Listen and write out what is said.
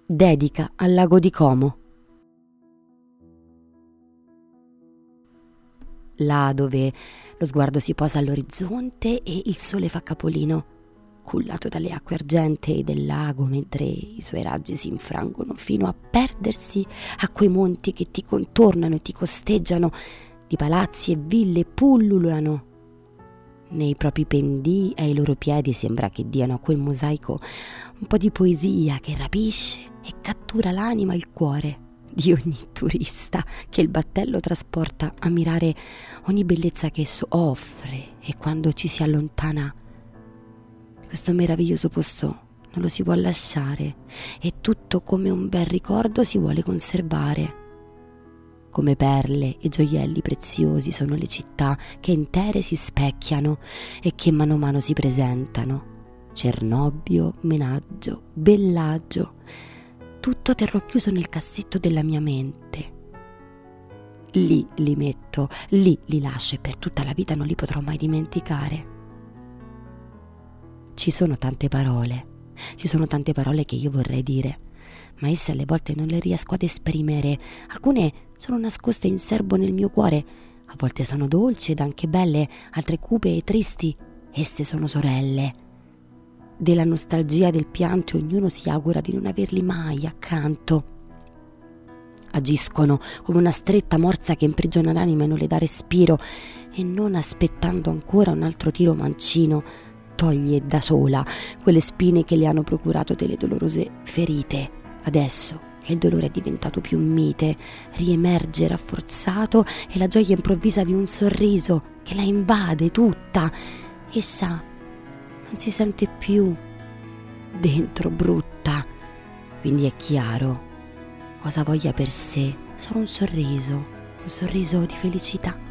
Dedica al lago di Como. Là dove lo sguardo si posa all'orizzonte e il sole fa capolino, cullato dalle acque argentee del lago, mentre i suoi raggi si infrangono fino a perdersi a quei monti che ti contornano e ti costeggiano, di palazzi e ville pullulano. Nei propri pendii e ai loro piedi sembra che diano a quel mosaico un po' di poesia che rapisce e cattura l'anima e il cuore di ogni turista che il battello trasporta a mirare ogni bellezza che esso offre, e quando ci si allontana questo meraviglioso posto non lo si vuol lasciare, e tutto come un bel ricordo si vuole conservare. Come perle e gioielli preziosi sono le città che intere si specchiano e che mano a mano si presentano. Cernobbio, Menaggio, Bellaggio, tutto terrò chiuso nel cassetto della mia mente. Lì li metto, lì li lascio, e per tutta la vita non li potrò mai dimenticare. Ci sono tante parole che io vorrei dire, ma esse alle volte non le riesco ad esprimere. Alcune sono nascoste in serbo nel mio cuore, a volte sono dolci ed anche belle, altre cupe e tristi. Esse sono sorelle. Della nostalgia e del pianto ognuno si augura di non averli mai accanto. Agiscono come una stretta morsa che imprigiona l'anima e non le dà respiro, e non aspettando ancora un altro tiro mancino toglie da sola quelle spine che le hanno procurato delle dolorose ferite. Adesso che il dolore è diventato più mite, riemerge rafforzato, e la gioia improvvisa di un sorriso che la invade tutta. Essa non si sente più dentro brutta, quindi è chiaro cosa voglia per sé solo un sorriso di felicità.